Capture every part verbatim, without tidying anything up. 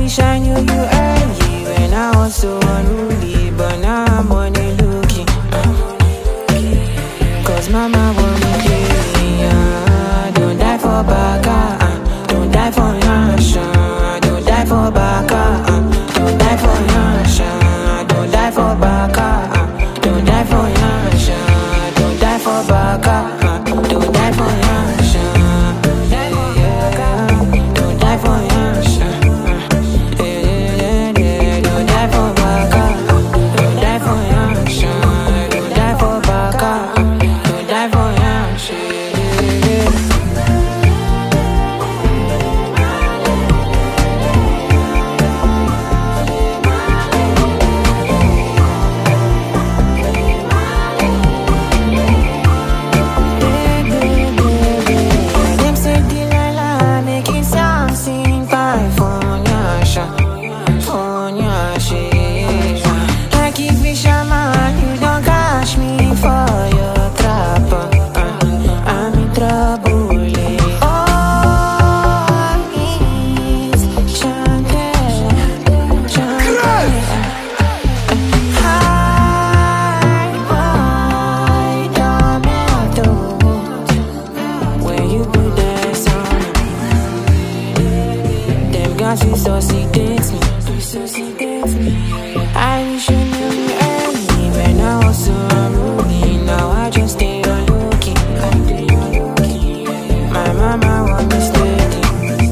wish I knew you early when I was so unruly, but now I'm only looking. Cause mama want me daily, uh, don't die for baka, uh, don't die for yasha, don't die for baka, uh, don't die for yasha, don't die for baka, uh, don't die for yasha, don't die for baka, uh, don't die for yasha, don't die for yasha, yeah, yeah, don't die for baka, don't die for yasha, don't die for baka, don't die for yasha, yeah. Them say Delilah make it sound sing by for Nyasha, for Nyasha. Like if fisherman, you don't catch me for your trap. uh, I'm in trouble. eh. Oh, is Chantel, Chantel. Hi, boy, tomato. When you put that song, them guys resuscitate me, resuscitate me. I wish you knew me early when I was so unruly. Now I just stay on looking. My mama want me steady.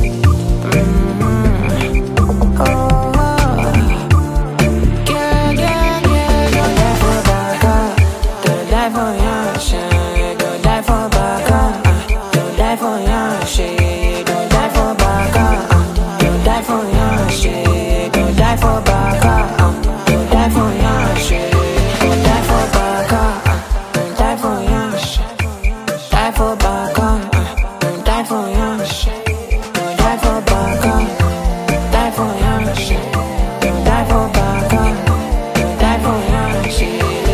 Mm-hmm. Oh, yeah, yeah, yeah. Don't die for baka, don't die for yasha, don't die for baka, uh, don't die for yasha, don't die for baka, uh, don't die for yasha, don't die for baka, uh, don't die for yasha, don't die for baka, uh, don't die for yasha, die for baka, uh, don't die for yasha, don't die for baka, die for yasha, don't die for baka, don't die for yasha.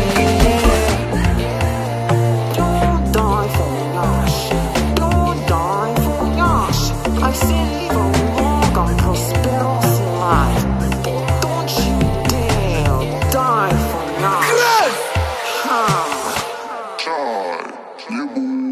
Don't die for Yash. Don't die for Yash. I say live a long and prosperous life. Don't you dare die for Yash. Ha. Child, you